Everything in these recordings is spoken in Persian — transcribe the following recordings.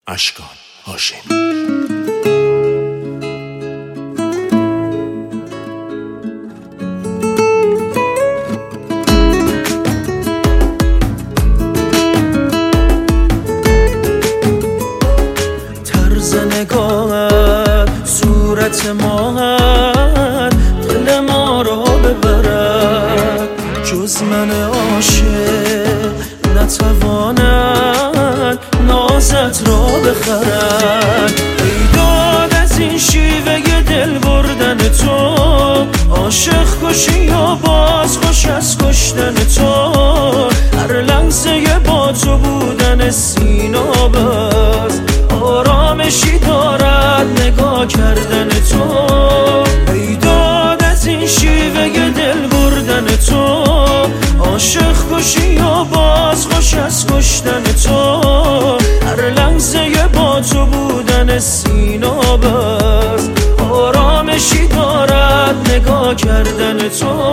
اشکان هاشمی. طرز نگاهت، صورت ماهت دل ما رو ببرد، جز من عاشق نتواند نازت را بخرد. ای داد از این شیوه دل بردن تو، عاشق کشی یا باز خوش از کشتن تو. هر لحظه با تو بودن سیناب است، آرامشی دارد نگاه کردن تو. ای داد از این شیوه دل بردن تو، عاشق کشی یا باز خوش از کشتن تو. هر لحظه با تو بودن سیناب است، آرامشی دارد نگاه کردن تو.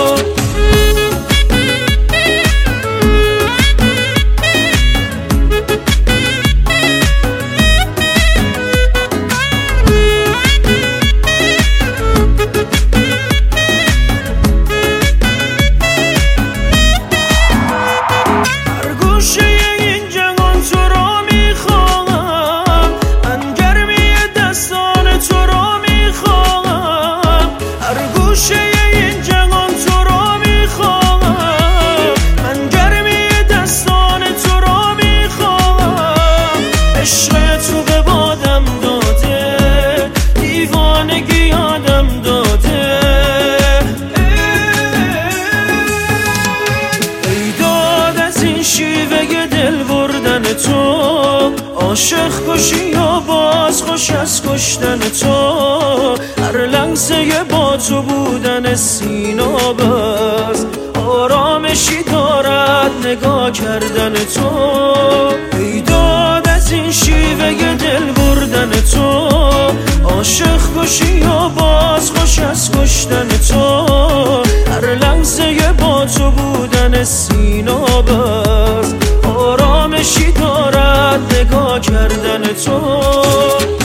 عاشق کشی یا باز خوش از کشتن تو. هر لحظه با تو بودن سیناب است، آرامشی دارد نگاه کردن تو. ای داد از این شیوه دل بردن تو، عاشق کشی یا باز خوش از کشتن تو. هر لحظه با تو بودن سیناب است، آرامشی دارد نگاه کردن تو.